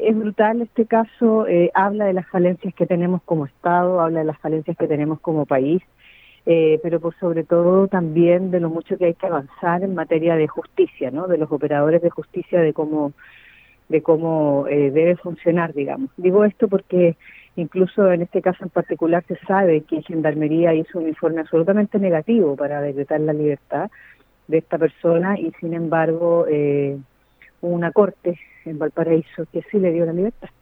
es brutal este caso, habla de las falencias que tenemos como Estado, habla de las falencias que tenemos como país, pero por sobre todo también de lo mucho que hay que avanzar en materia de justicia, ¿no? De los operadores de justicia, de cómo debe funcionar, digamos. Digo esto porque incluso en este caso en particular se sabe que Gendarmería hizo un informe absolutamente negativo para decretar la libertad de esta persona y sin embargo hubo una corte en Valparaíso que sí le dio la libertad.